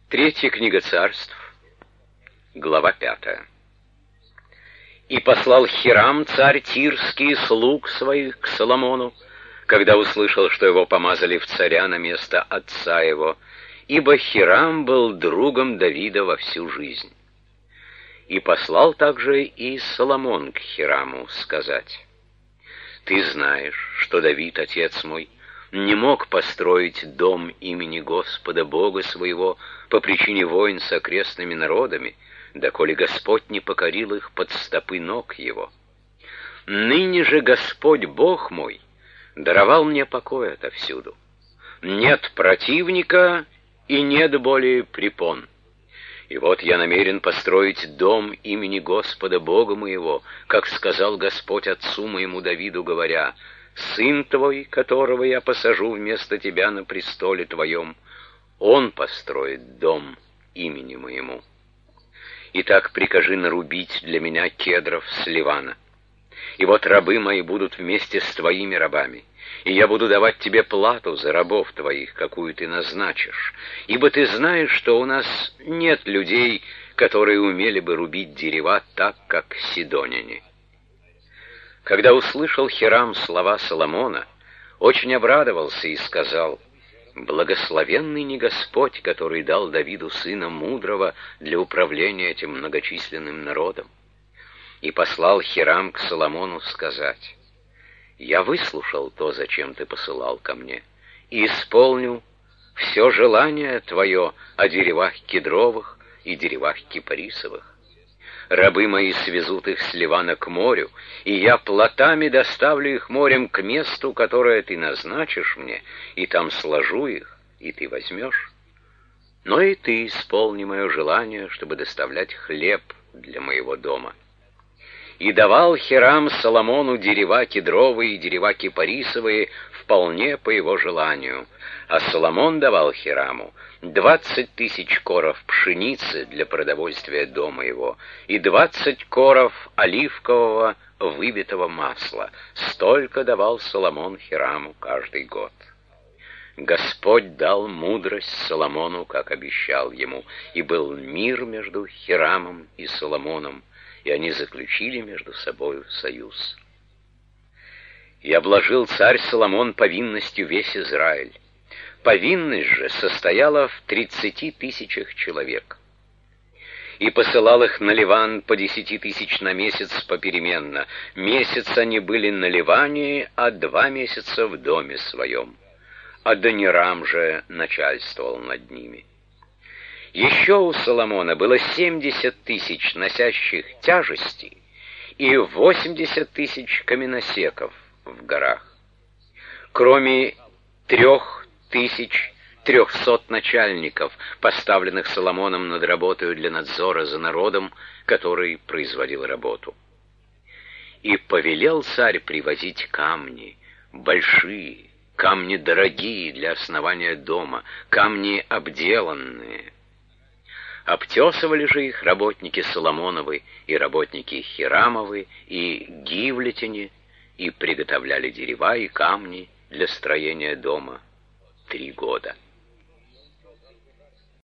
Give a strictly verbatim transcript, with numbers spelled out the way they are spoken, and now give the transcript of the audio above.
Третья книга Царств, глава пятая. «И послал Хирам, царь Тирский, слуг своих к Соломону, когда услышал, что его помазали в царя на место отца его, ибо Хирам был другом Давида во всю жизнь. И послал также и Соломон к Хираму сказать: «Ты знаешь, что Давид, отец мой, не мог построить дом имени Господа Бога своего по причине войн с окрестными народами, доколе Господь не покорил их под стопы ног его. Ныне же Господь Бог мой даровал мне покой отовсюду. Нет противника и нет более препон. И вот я намерен построить дом имени Господа Бога моего, как сказал Господь отцу моему Давиду, говоря: сын твой, которого я посажу вместо тебя на престоле твоем, он построит дом имени моему. Итак, прикажи нарубить для меня кедров с Ливана. И вот рабы мои будут вместе с твоими рабами, и я буду давать тебе плату за рабов твоих, какую ты назначишь, ибо ты знаешь, что у нас нет людей, которые умели бы рубить дерева так, как сидоняне». Когда услышал Хирам слова Соломона, очень обрадовался и сказал: «Благословенный не Господь, который дал Давиду сына мудрого для управления этим многочисленным народом». И послал Хирам к Соломону сказать: «Я выслушал то, зачем ты посылал ко мне, и исполню все желание твое о деревах кедровых и деревах кипарисовых. Рабы мои свезут их с Ливана к морю, и я плотами доставлю их морем к месту, которое ты назначишь мне, и там сложу их, и ты возьмешь. Но и ты исполни мое желание, чтобы доставлять хлеб для моего дома». И давал Хирам Соломону дерева кедровые и дерева кипарисовые вполне по его желанию, а Соломон давал Хираму двадцать тысяч коров пшеницы для продовольствия дома его и двадцать коров оливкового выбитого масла. Столько давал Соломон Хираму каждый год. Господь дал мудрость Соломону, как обещал ему, и был мир между Хирамом и Соломоном, и они заключили между собою союз. И обложил царь Соломон повинностью весь Израиль. Повинность же состояла в тридцати тысячах человек. И посылал их на Ливан по десяти тысяч на месяц попеременно. Месяц они были на Ливане, а два месяца в доме своем. Адонирам же начальствовал над ними. Еще у Соломона было семьдесят тысяч носящих тяжести и восемьдесят тысяч каменосеков в горах, кроме трех тысяч трехсот начальников, поставленных Соломоном над работой для надзора за народом, который производил работу. И повелел царь привозить камни, большие, камни дорогие для основания дома, камни обделанные. Обтесывали же их работники Соломоновы и работники Хирамовы и гивлетяне, и приготовляли дерева и камни для строения дома три года.